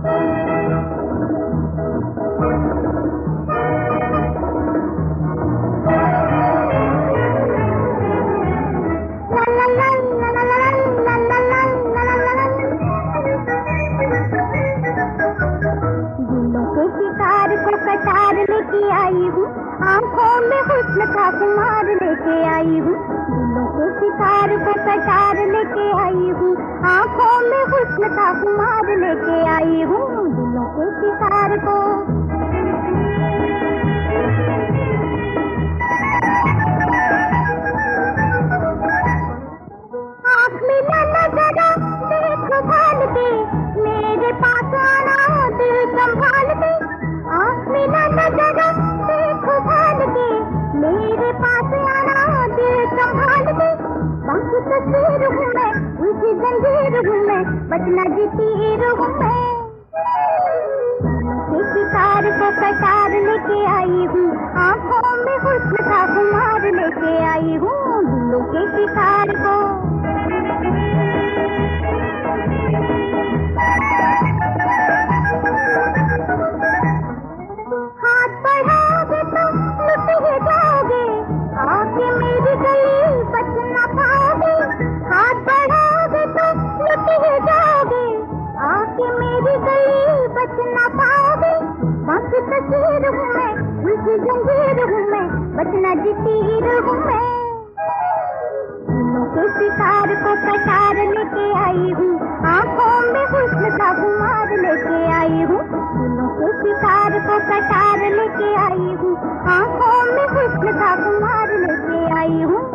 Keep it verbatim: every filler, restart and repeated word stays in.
कटार लेके आई हूँ, आंखों में हुस्न का कुमार लेके आई हूँ। दिलों के शिकार को कटार लेके आई हूँ, आंखों में हुस्न का कुमार लेके आई हूँ। दिलों के शिकार को आँख में न जरा देख भाल के, मेरे पास आना दिल संभाल के। आँख में न जरा देख भाल के, मेरे पास आना दिल संभाल के। बाकी तस्वीर हूँ मैं, उनकी जंजीर हूँ मैं, बचना जी तीर हूँ मैं। के शिकार को कटार लेके आई हूँ, आँखों में हुस्न का कुमार लेके आई हूँ। दिलों के शिकार को हाथ बढ़ाओगे तो लुट ही जाओगे, आके मेरी गली बच ना पाओगे। हाथ बढ़ाओगे तो लुट ही जाओगे, आके मेरी गली बच ना पाओगे। बाकी तस्वीर हूँ मैं, उनकी जंजीर हूँ मैं, बचना जी तीर हूँ मैं। दिलों के शिकार को कटार लेके आई हूँ, आंखों में हुस्न का कुमार लेके आई हूँ। दिलों के शिकार को कटार लेके आई हूँ, आंखों में हुस्न का कुमार लेके आई हूँ।